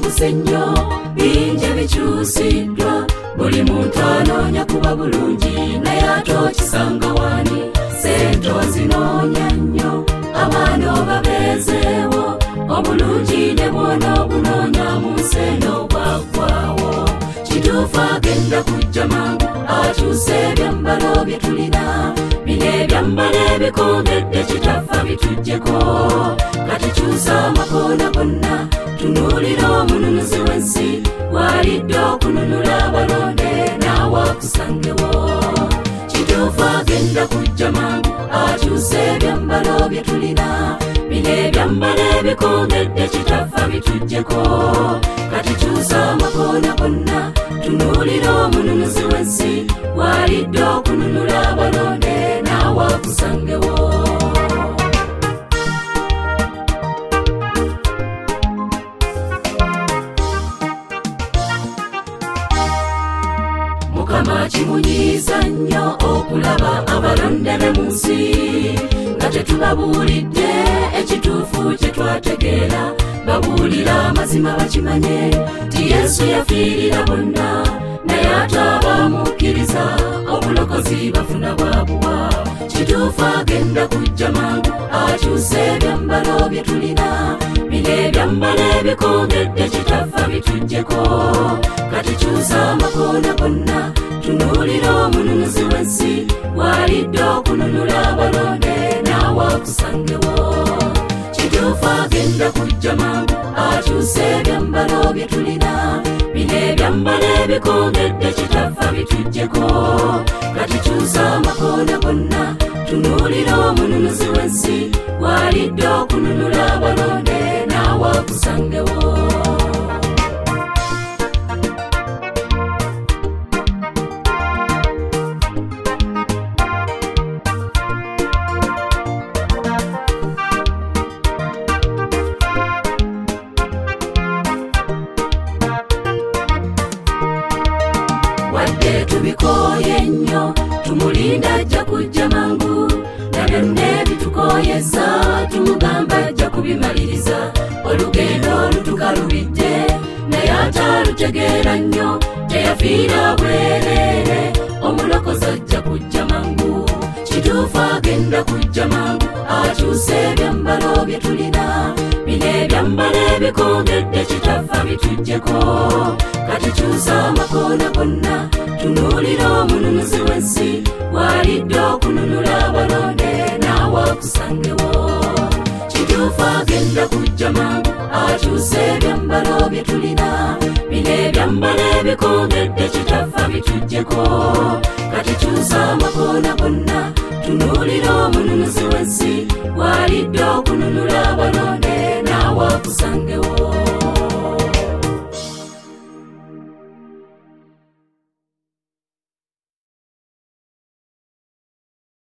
byeyambuse nnyo bingi bikyusiddwa buli muntu anoonya kuba bulungi naye ate okisanga wani sente ozinoonya nnyo abaana obabeezeewo obulungi ne bwona obunoonya mu nsi eno bwaggwaawo kituufu agenda kujja mangu akyusa ebyambalo bye tulina bino ebyambalo ebikongedde kitaffa bitujjeko kati kyusa amakoona gonna tunuulira omununuzi w'ensi walidde okununula abalonde naawe akusangewo kituufu agenda kujja mangu akyusa ebyambalo bye tulina bino ebyambalo ebikongedde kitaffa bitujjeko kati kyusa amakoona gonna tunuulira omununuzi w'ensi walidde okununula abalonde naawe akusangewo Mukama kimunyiiza nnyo okulaba abalonde be mu nsi nga tetubabuulidde ekituufu kye twategeera babuulira amazima bakimanye ti Yesu yafiirira bonna naye ate abamukkiriza obulokozi bafuna bwabuwa kituufu agenda kujja mangu akyusa ebyambalo bye tulina bino ebyambalo ebikongedde kitaffa bitujjeko kati kyusa amakoona gonna tunuulira omununuzi w'ensi walidde okununula abalonde naawe akusangewo kituufu agenda kujja mangu akyusa ebyambalo bye tulina bino ebyambalo ebikongedde kitaffa bitujjeko kati kyusa amakoona gonna tunuulira omununuzi w'ensi walidde okununula abalonde naawe akusangewo wadde tubikooye nnyo tumulinda ajja kujja mangu na byonna ebitukoyeza tumugamba ajja kubimaliriza olugendo olutukalubidde naye ate alutegeera nnyo teyafiira bwereere omulokozi ajja kujja mangu kituufu agenda kujja mangu akyusa ebyambalo bye tulina bino ebyambalo ebikongedde kitaffa bitujjeko kati kyusa amakoona gonna tunuulira omununuzi w'ensi walidde okununula abalonde naawe akusangewo kituufu agenda kujja mangu akyusa ebyambalo bye tulina bino ebyambalo ebikongedde kitaffa bitujjeko kati kyusa amakoona gonna tunuulira omununuzi w'ensi walidde okununula abalonde naawe akusangewo